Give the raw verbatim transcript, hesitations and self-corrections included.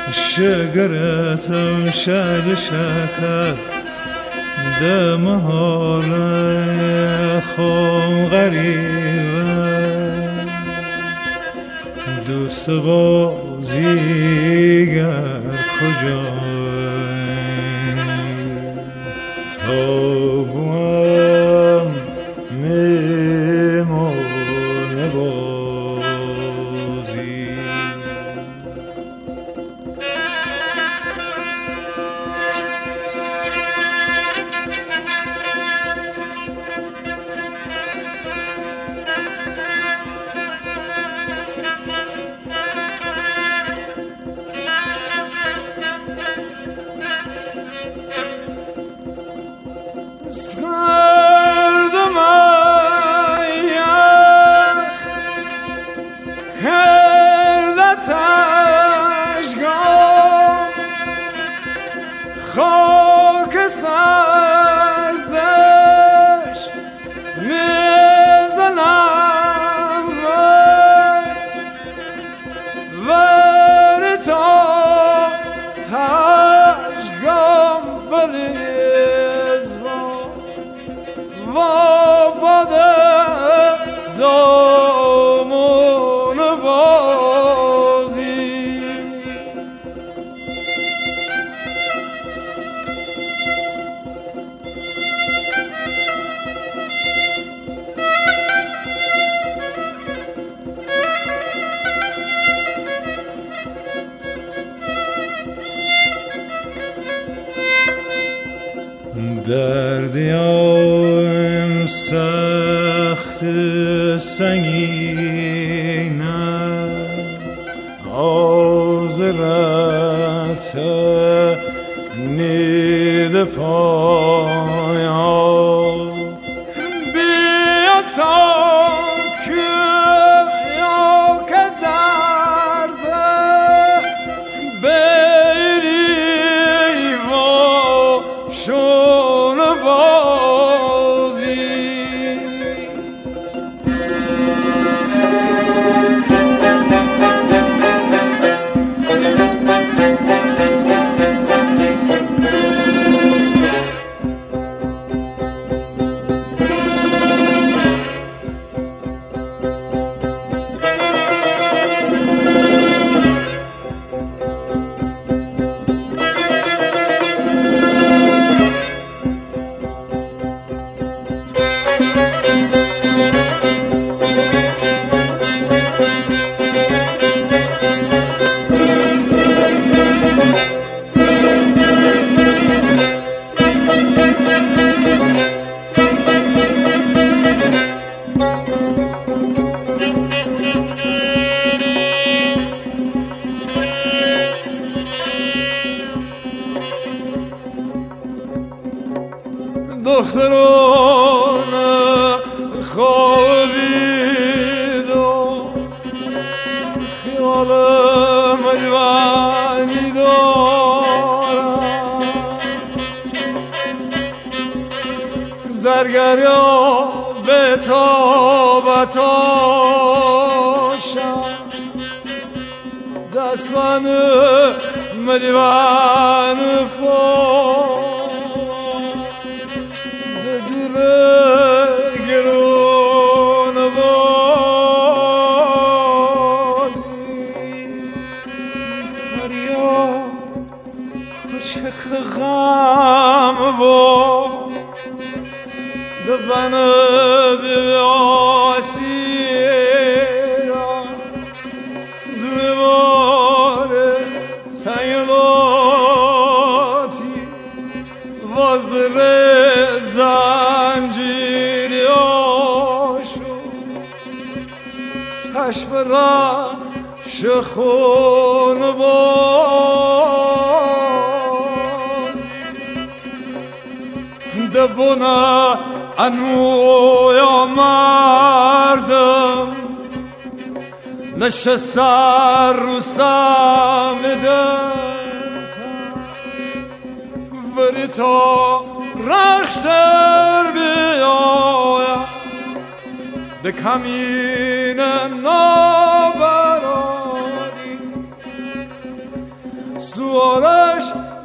شجرة شاد شكت دم حال خون غریبه دوست بازیگر کجایی تا بوام میمونه بازی خاک سردش میزنم ور تا تشگام بلیز با و بده دامون بازی دردیم سخت سنگینه آزرت نید پایا بیا تا که یا که درده بیری و شون بازی دختران خوابید و خیال مجوانی دارم زرگریا به تابتاشم دستمن مجوان فو گرون بازی دریا کوچک غم با دبن دیاسی را دوبار سیلاتی وزر زنجیریاشو کشف را شخون باد دبونا انویا مردم نشستر رو سامدن وری تا رخشر بیایم به کمین نابراری سوارش